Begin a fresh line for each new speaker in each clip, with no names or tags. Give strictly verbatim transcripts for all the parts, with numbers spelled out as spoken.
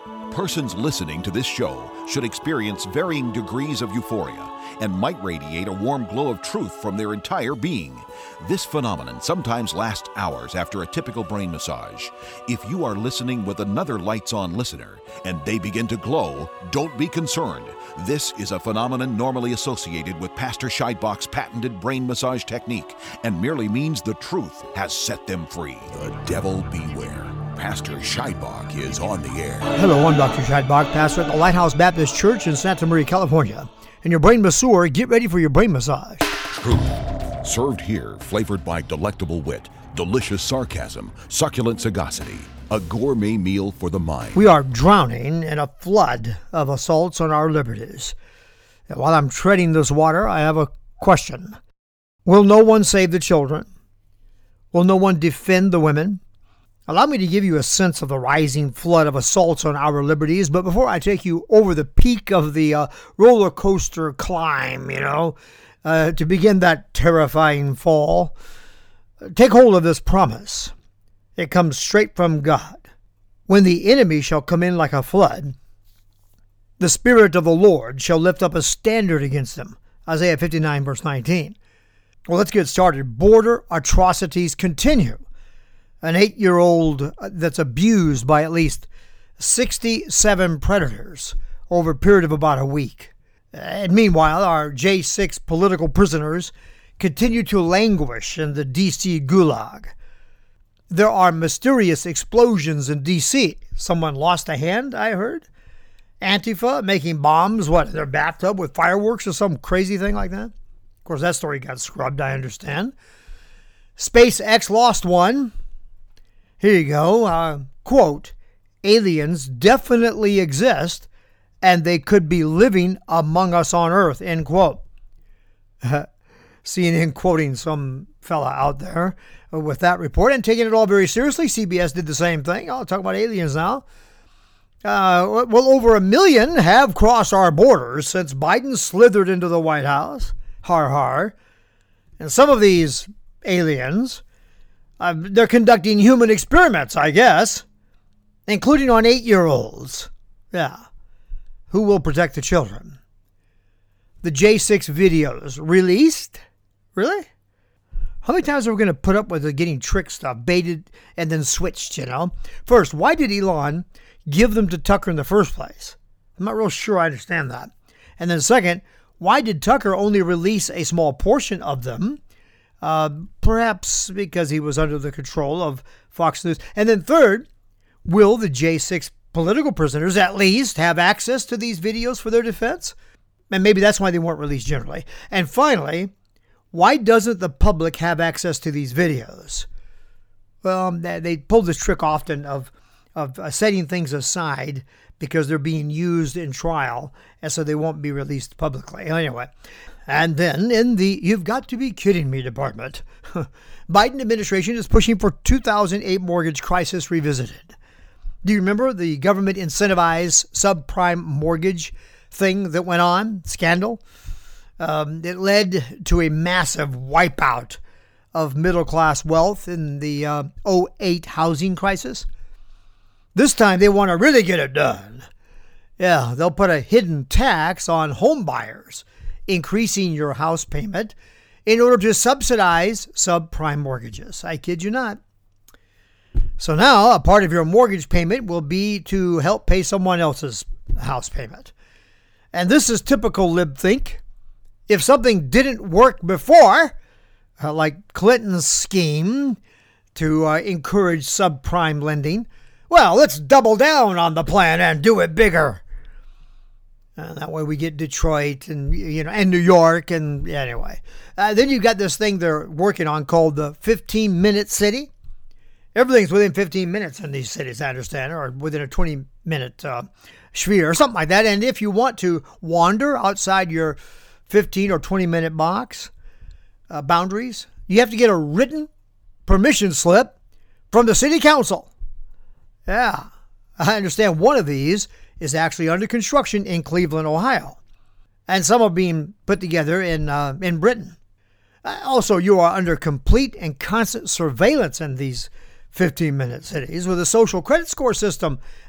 Persons listening to this show should experience varying degrees of euphoria and might radiate a warm glow of truth from their entire being. This phenomenon sometimes lasts hours after a typical brain massage. If you are listening with another lights-on listener and they begin to glow, don't be concerned. This is a phenomenon normally associated with Pastor Scheidbach's patented brain massage technique and merely means the truth has set them free. The devil beware. Pastor Scheidbach is on the air.
Hello, I'm Doctor Scheidbach, pastor at the Lighthouse Baptist Church in Santa Maria, California. And your brain masseur, get ready for your brain massage.
Truth. Served here, flavored by delectable wit, delicious sarcasm, succulent sagacity. A gourmet meal for the mind.
We are drowning in a flood of assaults on our liberties. And while I'm treading this water, I have a question. Will no one save the children? Will no one defend the women? Allow me to give you a sense of the rising flood of assaults on our liberties, but before I take you over the peak of the uh, roller coaster climb, you know, uh, to begin that terrifying fall, take hold of this promise. It comes straight from God. When the enemy shall come in like a flood, the Spirit of the Lord shall lift up a standard against them. Isaiah fifty-nine, verse nineteen. Well, let's get started. Border atrocities continue. An eight-year-old that's abused by at least sixty-seven predators over a period of about a week. And meanwhile, our J six political prisoners continue to languish in the D C gulag. There are mysterious explosions in D C Someone lost a hand, I heard. Antifa making bombs, what, in their bathtub with fireworks or some crazy thing like that? Of course, that story got scrubbed, I understand. SpaceX lost one. Here you go. Uh, quote, aliens definitely exist and they could be living among us on Earth, end quote. C N N quoting some fella out there with that report and taking it all very seriously. C B S did the same thing. I'll talk about aliens now. Uh, well, over a million have crossed our borders since Biden slithered into the White House. Har har. And some of these aliens, uh, they're conducting human experiments, I guess, including on eight-year-olds. Yeah. Who will protect the children? The J six videos released? Really? How many times are we going to put up with the getting trick stuff, baited and then switched, you know? First, why did Elon give them to Tucker in the first place? I'm not real sure I understand that. And then second, why did Tucker only release a small portion of them? Uh, perhaps because he was under the control of Fox News. And then third, will the J six political prisoners at least have access to these videos for their defense? And maybe that's why they weren't released generally. And finally, why doesn't the public have access to these videos? Well, they pull this trick often of of setting things aside because they're being used in trial, and so they won't be released publicly. Anyway, and then in the you've got to be kidding me department, Biden administration is pushing for two thousand eight mortgage crisis revisited. Do you remember the government incentivized subprime mortgage thing that went on? Scandal? Um, it led to a massive wipeout of middle-class wealth in the uh, oh eight housing crisis. This time they want to really get it done. Yeah, they'll put a hidden tax on home buyers, increasing your house payment in order to subsidize subprime mortgages. I kid you not. So now a part of your mortgage payment will be to help pay someone else's house payment. And this is typical libthink. If something didn't work before, uh, like Clinton's scheme to uh, encourage subprime lending, well, let's double down on the plan and do it bigger. Uh, that way we get Detroit and, you know, and New York. And anyway, uh, then you've got this thing they're working on called the fifteen minute city. Everything's within fifteen minutes in these cities, I understand, or within a twenty minute uh, sphere or something like that. And if you want to wander outside your fifteen or twenty minute box uh, boundaries, you have to get a written permission slip from the city council. Yeah, I understand one of these is actually under construction in Cleveland, Ohio. And some are being put together in uh, in Britain. Also, you are under complete and constant surveillance in these fifteen minute cities with a social credit score system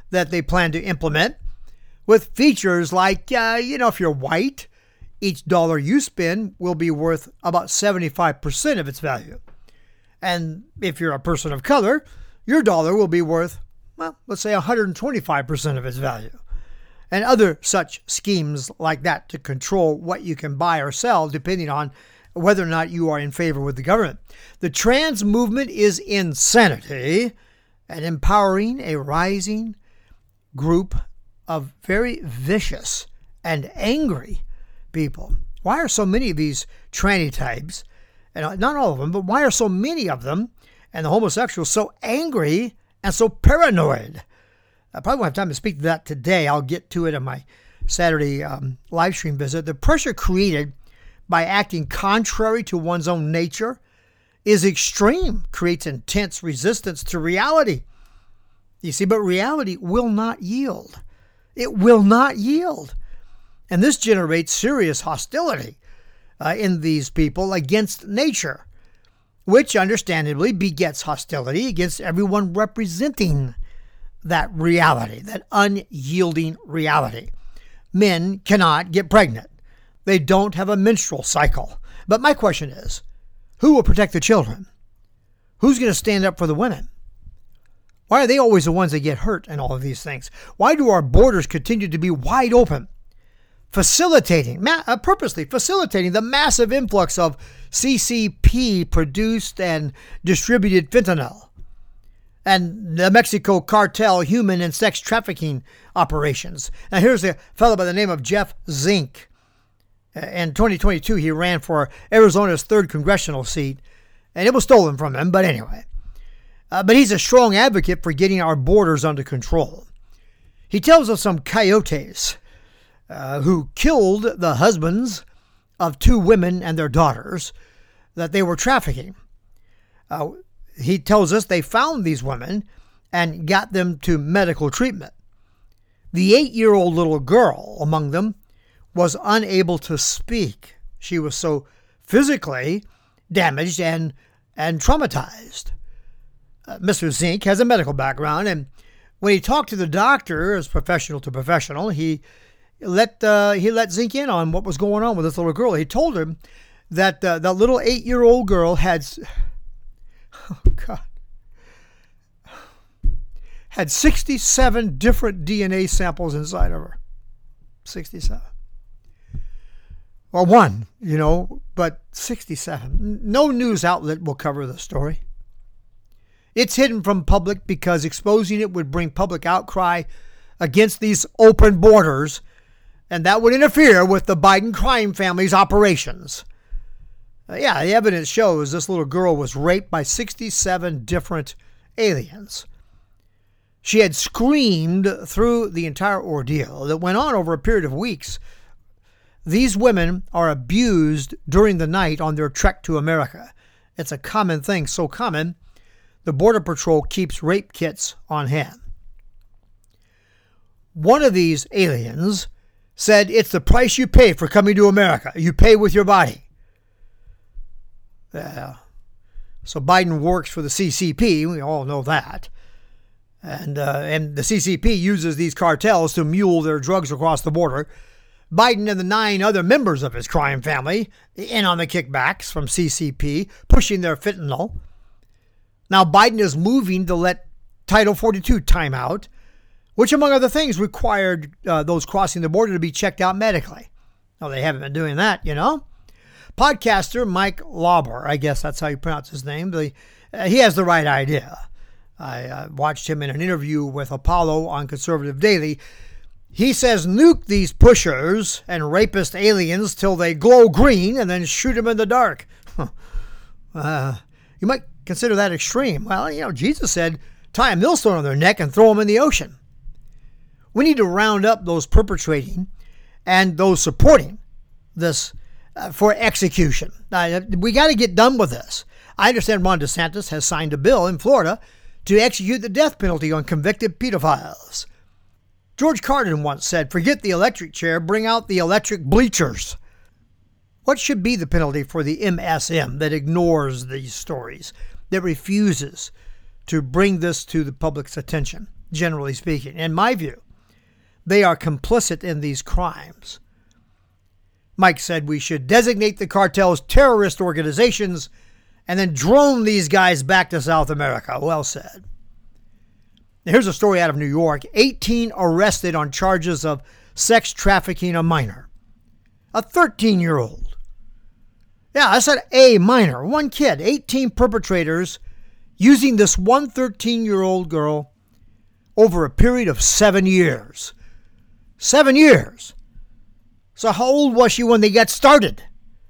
that they plan to implement, with features like, uh, you know, if you're white, each dollar you spend will be worth about seventy-five percent of its value. And if you're a person of color, your dollar will be worth, well, let's say one hundred twenty-five percent of its value. And other such schemes like that to control what you can buy or sell depending on whether or not you are in favor with the government. The trans movement is insanity and empowering a rising group of very vicious and angry people. Why are so many of these tranny types, and not all of them, but why are so many of them and the homosexuals so angry and so paranoid? I probably won't have time to speak to that today. I'll get to it in my Saturday um, live stream visit. The pressure created by acting contrary to one's own nature is extreme, creates intense resistance to reality. You see, but reality will not yield. It will not yield. And this generates serious hostility uh, in these people against nature, which understandably begets hostility against everyone representing that reality, that unyielding reality. Men cannot get pregnant. They don't have a menstrual cycle. But my question is, who will protect the children? Who's going to stand up for the women? Why are they always the ones that get hurt in all of these things? Why do our borders continue to be wide open, facilitating, ma- uh, purposely facilitating the massive influx of C C P-produced and distributed fentanyl, and the Mexico cartel human and sex trafficking operations? Now, here's a fellow by the name of Jeff Zink. In twenty twenty-two, he ran for Arizona's third congressional seat, and it was stolen from him, but anyway. Uh, but he's a strong advocate for getting our borders under control. He tells of some coyotes uh, who killed the husbands of two women and their daughters that they were trafficking. Uh, he tells us they found these women and got them to medical treatment. The eight-year-old little girl among them was unable to speak. She was so physically damaged and, and traumatized. Uh, Mister Zink has a medical background, and when he talked to the doctor, as professional to professional, he let uh, he let Zink in on what was going on with this little girl. He told him that uh, the little eight-year-old girl had, oh God, had sixty-seven different D N A samples inside of her. sixty-seven. Or one, you know, but sixty-seven. No news outlet will cover the story. It's hidden from public because exposing it would bring public outcry against these open borders, and that would interfere with the Biden crime family's operations. Uh, yeah, the evidence shows this little girl was raped by sixty-seven different aliens. She had screamed through the entire ordeal that went on over a period of weeks. These women are abused during the night on their trek to America. It's a common thing, so common, the Border Patrol keeps rape kits on hand. One of these aliens said, "It's the price you pay for coming to America. You pay with your body." Uh, so Biden works for the C C P. We all know that. And, uh, and the C C P uses these cartels to mule their drugs across the border. Biden and the nine other members of his crime family in on the kickbacks from C C P, pushing their fentanyl. Now, Biden is moving to let Title forty-two time out, which, among other things, required uh, those crossing the border to be checked out medically. Now, they haven't been doing that, you know. Podcaster Mike Lawler, I guess that's how you pronounce his name, the, uh, he has the right idea. I uh, watched him in an interview with Apollo on Conservative Daily. He says nuke these pushers and rapist aliens till they glow green and then shoot them in the dark. uh, you might consider that extreme. Well, you know, Jesus said, tie a millstone on their neck and throw them in the ocean. We need to round up those perpetrating and those supporting this uh, for execution. Uh, we got to get done with this. I understand Ron DeSantis has signed a bill in Florida to execute the death penalty on convicted pedophiles. George Carlin once said, "Forget the electric chair, bring out the electric bleachers." What should be the penalty for the M S M that ignores these stories, that refuses to bring this to the public's attention? generally speaking. In my view, they are complicit in these crimes. Mike said we should designate the cartels terrorist organizations and then drone these guys back to South America. Well said. Now, here's a story out of New York. eighteen arrested on charges of sex trafficking a minor. A thirteen-year-old. Yeah, I said a minor. One kid. eighteen perpetrators using this one thirteen-year-old girl over a period of seven years. Seven years. So how old was she when they got started?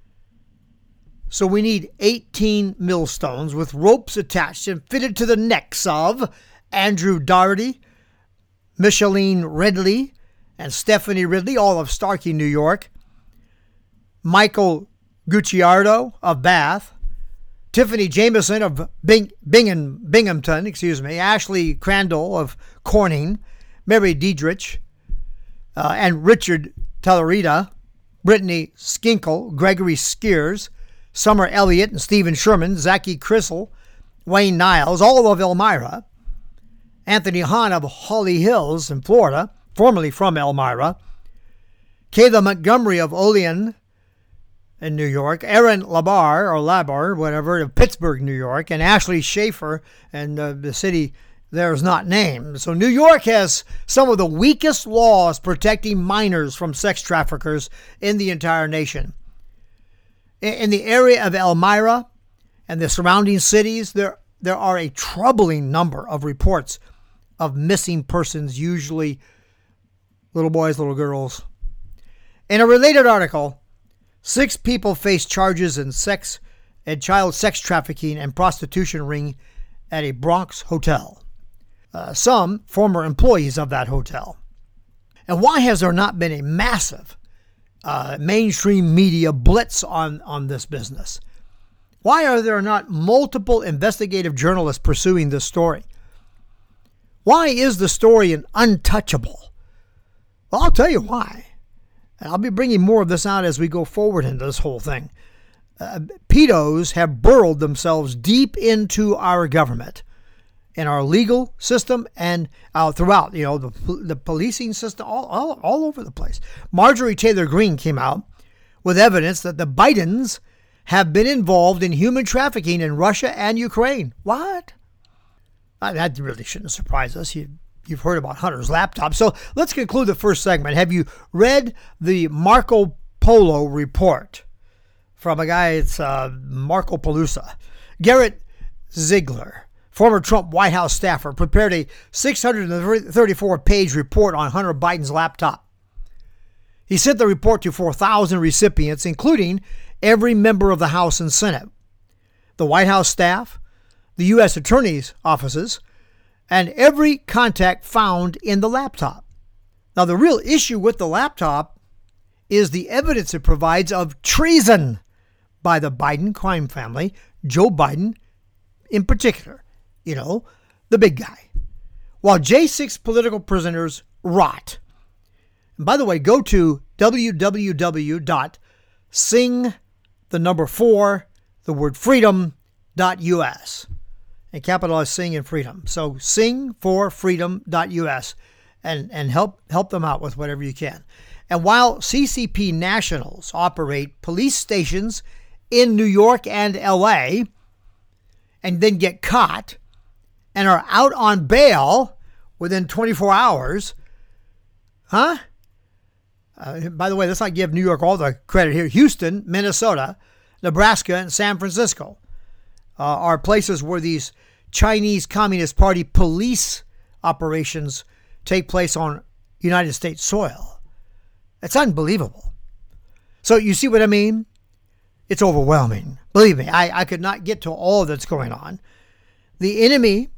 So we need eighteen millstones with ropes attached and fitted to the necks of Andrew Doherty, Micheline Ridley, and Stephanie Ridley, all of Starkey, New York, Michael Gucciardo of Bath, Tiffany Jameson of Bing, Bingham, Binghamton, excuse me, Ashley Crandall of Corning, Mary Diedrich, uh, and Richard Tellerita, Brittany Skinkle, Gregory Skiers, Summer Elliott and Stephen Sherman, Zachy Crissel, Wayne Niles, all of Elmira, Anthony Hahn of Holly Hills in Florida, formerly from Elmira, Kayla Montgomery of Olean in New York, Aaron Labar, or Labar, whatever, of Pittsburgh, New York, and Ashley Schaefer, and uh, the city there is not named. So New York has some of the weakest laws protecting minors from sex traffickers in the entire nation. In the area of Elmira and the surrounding cities, there, there are a troubling number of reports of missing persons, usually little boys, little girls. In a related article, six people face charges in sex and child sex trafficking and prostitution ring at a Bronx hotel. Uh, some former employees of that hotel. And why has there not been a massive uh, mainstream media blitz on, on this business? Why are there not multiple investigative journalists pursuing this story? Why is the story an untouchable? Well, I'll tell you why. And I'll be bringing more of this out as we go forward in this whole thing. Uh, pedos have burrowed themselves deep into our government, in our legal system, and uh, throughout, you know, the the policing system, all, all, all over the place. Marjorie Taylor Greene came out with evidence that the Bidens have been involved in human trafficking in Russia and Ukraine. What? Uh, that really shouldn't surprise us. You, you've heard about Hunter's laptop. So let's conclude the first segment. Have you read the Marco Polo report from a guy, it's uh, Marco Polusa? Garrett Ziegler, former Trump White House staffer, prepared a six hundred thirty-four page report on Hunter Biden's laptop. He sent the report to four thousand recipients, including every member of the House and Senate, the White House staff, the U S attorney's offices, and every contact found in the laptop. Now, the real issue with the laptop is the evidence it provides of treason by the Biden crime family, Joe Biden in particular. You know, the big guy. While J six political prisoners rot. And by the way, go to w w w dot sing, the number four, the word freedom, dot U S. And capitalize sing and freedom. So sing for freedom dot U S and, and help help them out with whatever you can. And while C C P nationals operate police stations in New York and L A and then get caught and are out on bail within twenty-four hours, huh? Uh, by the way, let's not give New York all the credit here. Houston, Minnesota, Nebraska, and San Francisco uh, are places where these Chinese Communist Party police operations take place on United States soil. It's unbelievable. So you see what I mean? It's overwhelming. Believe me, I, I could not get to all that's going on. The enemy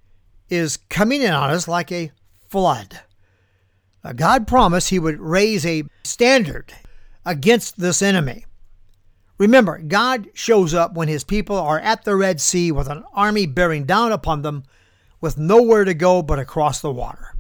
is coming in on us like a flood. Uh, God promised he would raise a standard against this enemy. Remember, God shows up when his people are at the Red Sea with an army bearing down upon them with nowhere to go but across the water.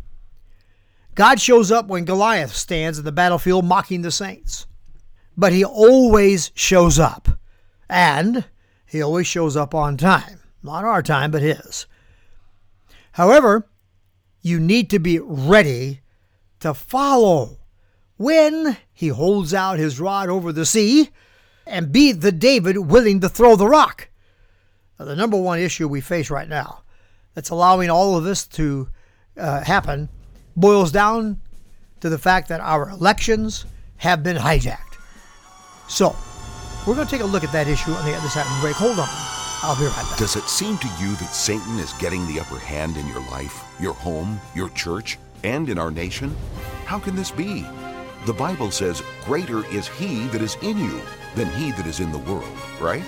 God shows up when Goliath stands at the battlefield mocking the saints. But he always shows up. And he always shows up on time. Not our time, but his. However, you need to be ready to follow when he holds out his rod over the sea, and be the David willing to throw the rock. Now, the number one issue we face right now that's allowing all of this to uh, happen boils down to the fact that our elections have been hijacked. So, we're going to take a look at that issue on the other side of the break. Hold on. I'll be right back.
Does it seem to you that Satan is getting the upper hand in your life, your home, your church, and in our nation? How can this be? The Bible says, greater is he that is in you than he that is in the world, right?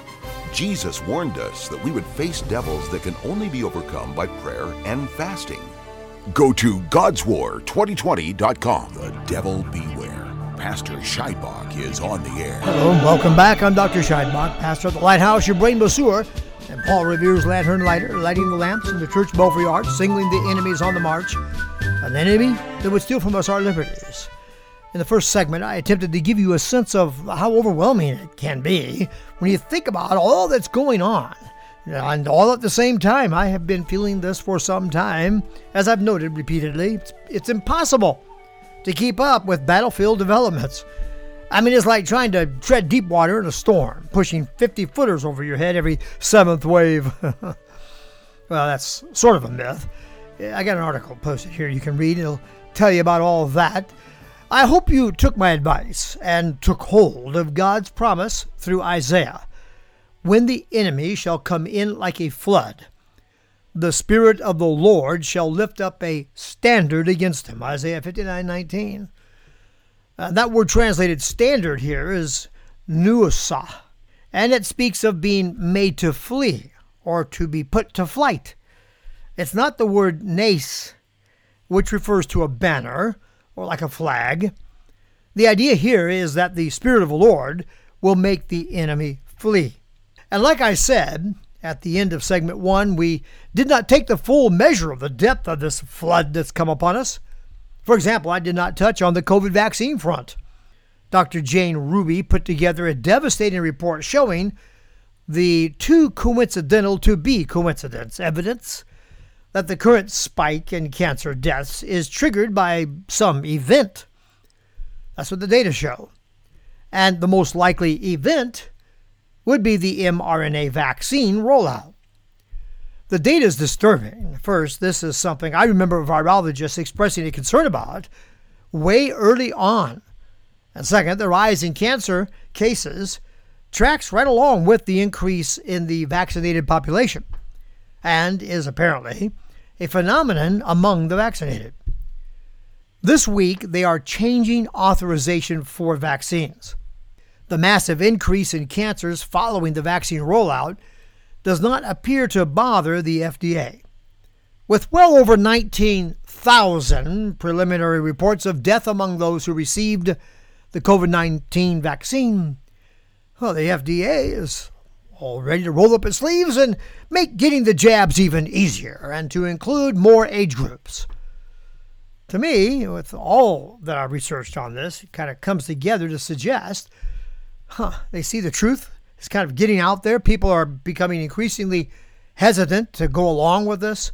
Jesus warned us that we would face devils that can only be overcome by prayer and fasting. Go to gods war twenty twenty dot com. The devil beware. Pastor Scheidbach is on the air.
Hello and welcome back. I'm Doctor Scheidbach, pastor of the Lighthouse, your brain masseur, and Paul Revere's lantern lighter, lighting the lamps in the church belfry arch, signaling the enemies on the march, an enemy that would steal from us our liberties. In the first segment, I attempted to give you a sense of how overwhelming it can be when you think about all that's going on. And all at the same time, I have been feeling this for some time. As I've noted repeatedly, it's, it's impossible to keep up with battlefield developments. I mean, it's like trying to tread deep water in a storm, pushing fifty footers over your head every seventh wave. Well, that's sort of a myth. I got an article posted here you can read. It'll tell you about all of that. I hope you took my advice and took hold of God's promise through Isaiah. When the enemy shall come in like a flood, the Spirit of the Lord shall lift up a standard against him. Isaiah fifty-nine nineteen. Uh, that word translated standard here is nusa, and it speaks of being made to flee or to be put to flight. It's not the word nace, which refers to a banner or like a flag. The idea here is that the Spirit of the Lord will make the enemy flee. And like I said, at the end of segment one, we did not take the full measure of the depth of this flood that's come upon us. For example, I did not touch on the COVID vaccine front. Doctor Jane Ruby put together a devastating report showing the too coincidental to be coincidence evidence that the current spike in cancer deaths is triggered by some event. That's what the data show. And the most likely event would be the mRNA vaccine rollout. The data is disturbing. First, this is something I remember virologists expressing a concern about way early on. And second, the rise in cancer cases tracks right along with the increase in the vaccinated population and is apparently a phenomenon among the vaccinated. This week, they are changing authorization for vaccines. The massive increase in cancers following the vaccine rollout does not appear to bother the F D A. With well over nineteen thousand preliminary reports of death among those who received the COVID nineteen vaccine, well, the F D A is all ready to roll up its sleeves and make getting the jabs even easier and to include more age groups. To me, with all that I've researched on this, it kind of comes together to suggest, huh, they see the truth. It's kind of getting out there. People are becoming increasingly hesitant to go along with this.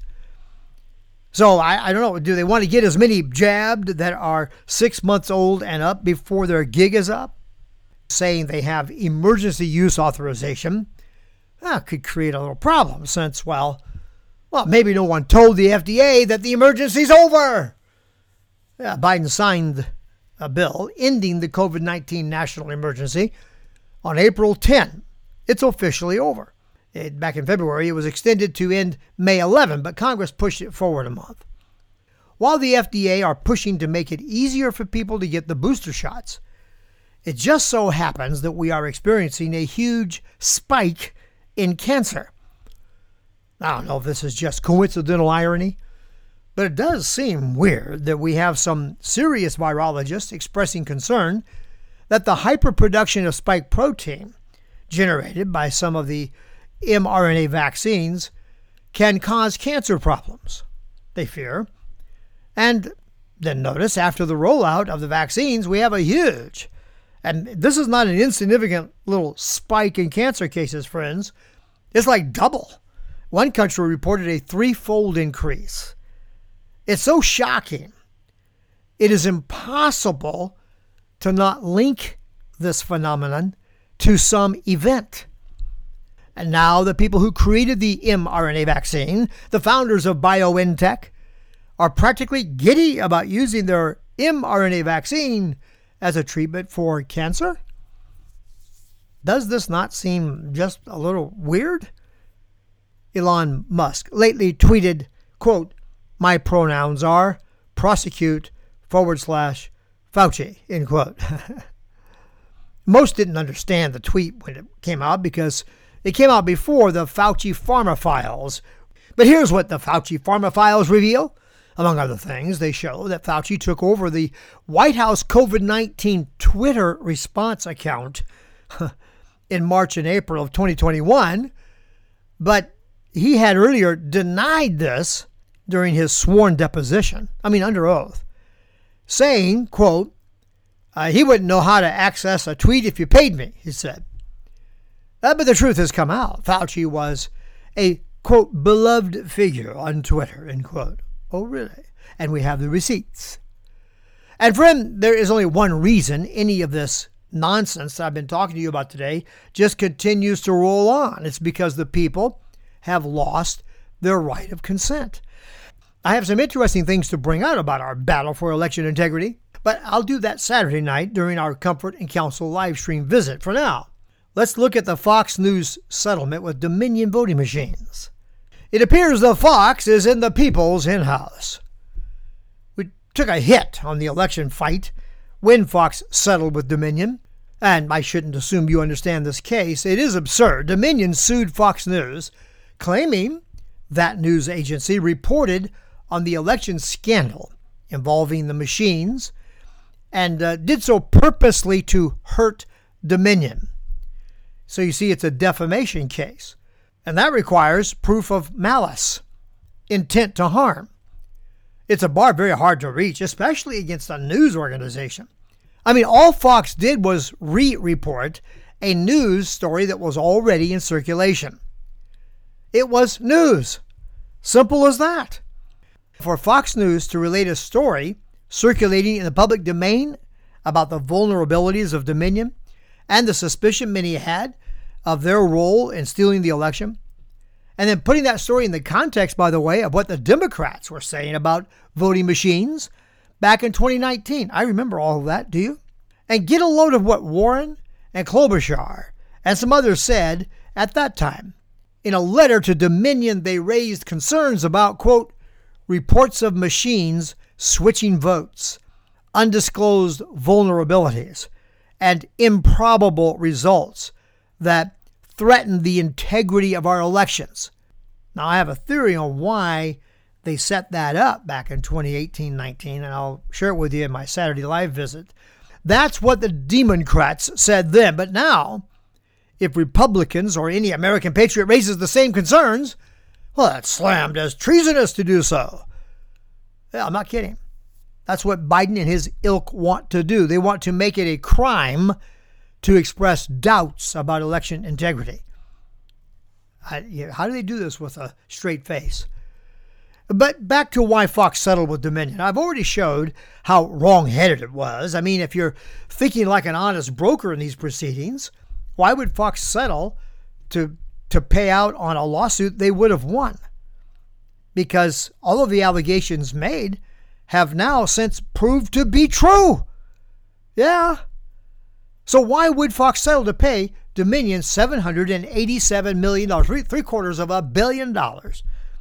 So I, I don't know, do they want to get as many jabbed that are six months old and up before their gig is up? Saying they have emergency use authorization, that could create a little problem since, well, well, maybe no one told the F D A that the emergency's over. Yeah, Biden signed a bill ending the COVID nineteen national emergency on April tenth. It's officially over. It, back in February, it was extended to end May eleventh, but Congress pushed it forward a month. While the F D A are pushing to make it easier for people to get the booster shots, it just so happens that we are experiencing a huge spike in cancer. I don't know if this is just coincidental irony, but it does seem weird that we have some serious virologists expressing concern that the hyperproduction of spike protein generated by some of the mRNA vaccines can cause cancer problems, they fear. And then notice after the rollout of the vaccines, we have a huge, and this is not an insignificant little spike in cancer cases, friends. It's like double. One country reported a threefold increase. It's so shocking. It is impossible to not link this phenomenon to some event. And now the people who created the mRNA vaccine, the founders of BioNTech, are practically giddy about using their mRNA vaccine as a treatment for cancer? Does this not seem just a little weird? Elon Musk lately tweeted, quote, "My pronouns are prosecute forward slash Fauci," end quote. Most didn't understand the tweet when it came out because it came out before the Fauci Pharma Files. But here's what the Fauci Pharma Files reveal. Among other things, they show that Fauci took over the White House COVID nineteen Twitter response account in March and April of twenty twenty-one, but he had earlier denied this during his sworn deposition, I mean under oath, saying, quote, uh, he wouldn't know how to access a tweet if you paid me, he said. Uh, but the truth has come out. Fauci was a, quote, beloved figure on Twitter, end quote. Oh, really? And we have the receipts. And for him, there is only one reason any of this nonsense that I've been talking to you about today just continues to roll on. It's because the people have lost their right of consent. I have some interesting things to bring out about our battle for election integrity, but I'll do that Saturday night during our Comfort and Counsel live stream visit. For now, let's look at the Fox News settlement with Dominion voting machines. It appears the Fox is in the people's henhouse. We took a hit on the election fight when Fox settled with Dominion, and I shouldn't assume you understand this case. It is absurd. Dominion sued Fox News, claiming that news agency reported on the election scandal involving the machines and uh, did so purposely to hurt Dominion. So you see, it's a defamation case, and that requires proof of malice, intent to harm. It's a bar very hard to reach, especially against a news organization. I mean, all Fox did was re-report a news story that was already in circulation. It was news. Simple as that. For Fox News to relate a story circulating in the public domain about the vulnerabilities of Dominion and the suspicion many had of their role in stealing the election, and then putting that story in the context, by the way, of what the Democrats were saying about voting machines back in twenty nineteen. I remember all of that, do you? And get a load of what Warren and Klobuchar and some others said at that time. In a letter to Dominion, they raised concerns about, quote, reports of machines switching votes, undisclosed vulnerabilities, and improbable results that threaten the integrity of our elections. Now, I have a theory on why they set that up back in twenty eighteen nineteen, and I'll share it with you in my Saturday live visit. That's what the Democrats said then. But now, if Republicans or any American patriot raises the same concerns, well, that's slammed as treasonous to do so. Yeah, I'm not kidding. That's what Biden and his ilk want to do. They want to make it a crime to express doubts about election integrity. How do they do this with a straight face? But back to why Fox settled with Dominion. I've already showed how wrong-headed it was. I mean, if you're thinking like an honest broker in these proceedings, why would Fox settle to to pay out on a lawsuit they would have won? Because all of the allegations made have now since proved to be true. Yeah. So why would Fox settle to pay Dominion seven hundred eighty-seven million dollars, three, three quarters of a billion dollars,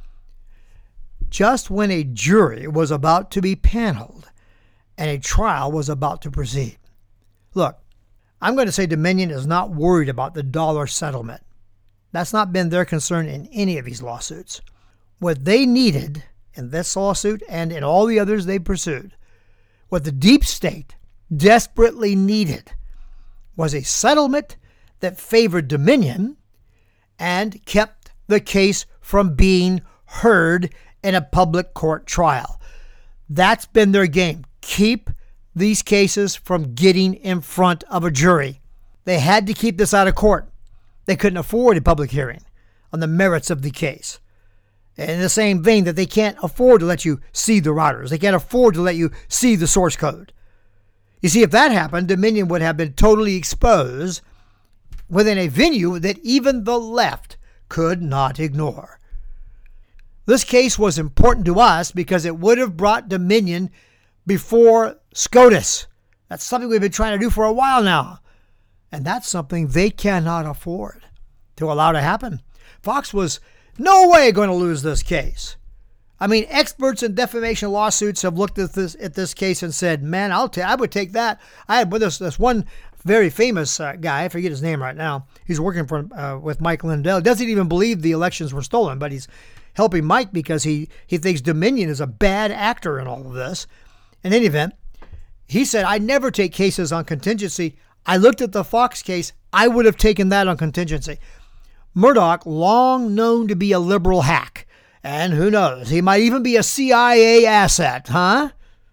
just when a jury was about to be paneled and a trial was about to proceed? Look, I'm going to say Dominion is not worried about the dollar settlement. That's not been their concern in any of these lawsuits. What they needed in this lawsuit and in all the others they pursued, what the deep state desperately needed, was a settlement that favored Dominion and kept the case from being heard in a public court trial. That's been their game. Keep these cases from getting in front of a jury. They had to keep this out of court. They couldn't afford a public hearing on the merits of the case. In the same vein that they can't afford to let you see the routers. They can't afford to let you see the source code. You see, if that happened, Dominion would have been totally exposed within a venue that even the left could not ignore. This case was important to us because it would have brought Dominion before SCOTUS. That's something we've been trying to do for a while now. And that's something they cannot afford to allow to happen. Fox was no way going to lose this case. I mean, experts in defamation lawsuits have looked at this at this case and said, man, I'll ta- I would take that. I had with us this one very famous uh, guy, I forget his name right now. He's working for uh, with Mike Lindell. Doesn't even believe the elections were stolen, but he's helping Mike because he, he thinks Dominion is a bad actor in all of this. In any event, he said, I never take cases on contingency. I looked at the Fox case. I would have taken that on contingency. Murdoch, long known to be a liberal hack. And who knows, he might even be a C I A asset, huh?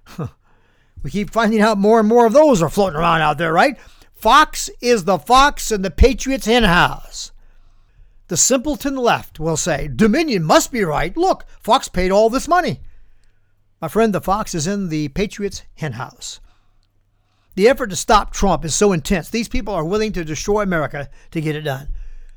We keep finding out more and more of those are floating around out there, right? Fox is the fox in the Patriots' henhouse. The simpleton left will say, Dominion must be right. Look, Fox paid all this money. My friend, the fox is in the Patriots' henhouse. The effort to stop Trump is so intense. These people are willing to destroy America to get it done.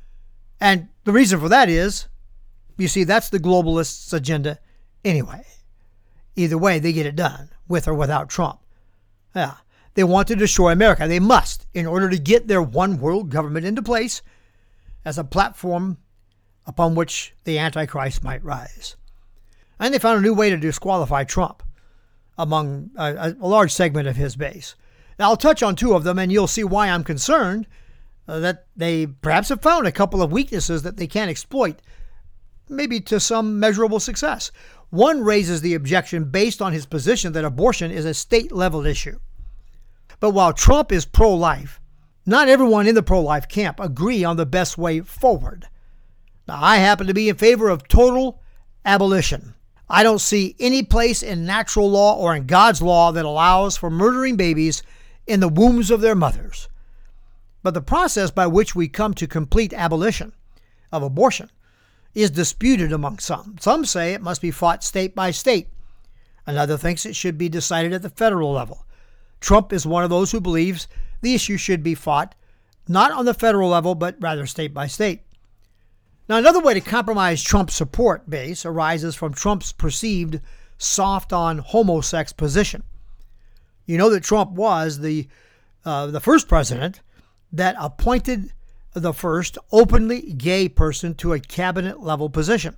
And the reason for that is, you see, that's the globalists' agenda anyway. Either way, they get it done, with or without Trump. Yeah, they want to destroy America. They must, in order to get their one world government into place as a platform upon which the Antichrist might rise. And they found a new way to disqualify Trump among a, a large segment of his base. Now, I'll touch on two of them, and you'll see why I'm concerned uh, that they perhaps have found a couple of weaknesses that they can't exploit, maybe to some measurable success. One raises the objection based on his position that abortion is a state-level issue. But while Trump is pro-life, not everyone in the pro-life camp agree on the best way forward. Now, I happen to be in favor of total abolition. I don't see any place in natural law or in God's law that allows for murdering babies in the wombs of their mothers. But the process by which we come to complete abolition of abortion is disputed among some. Some say it must be fought state by state. Another thinks it should be decided at the federal level. Trump is one of those who believes the issue should be fought not on the federal level, but rather state by state. Now, another way to compromise Trump's support base arises from Trump's perceived soft on homosex position. You know that Trump was the uh, the first president that appointed the first openly gay person to a cabinet-level position.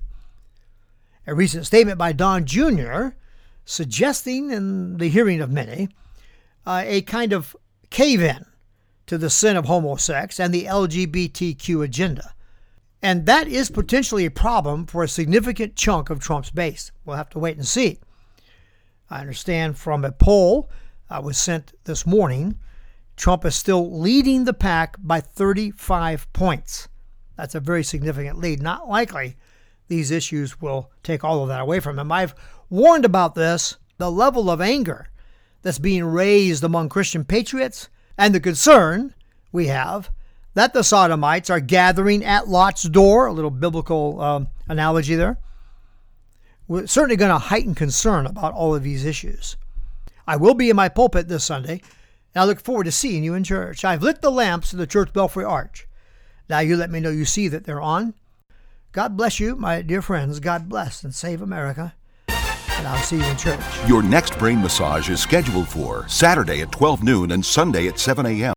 A recent statement by Don Junior suggesting, in the hearing of many, uh, a kind of cave-in to the sin of homosex and the L G B T Q agenda. And that is potentially a problem for a significant chunk of Trump's base. We'll have to wait and see. I understand from a poll that was sent this morning, Trump is still leading the pack by thirty-five points. That's a very significant lead. Not likely these issues will take all of that away from him. I've warned about this, the level of anger that's being raised among Christian patriots, and the concern we have that the sodomites are gathering at Lot's door, a little biblical um, analogy there. We're certainly going to heighten concern about all of these issues. I will be in my pulpit this Sunday, and I look forward to seeing you in church. I've lit the lamps in the church belfry arch. Now you let me know you see that they're on. God bless you, my dear friends. God bless and save America. And I'll see you in church.
Your next brain massage is scheduled for Saturday at twelve noon and Sunday at seven a.m.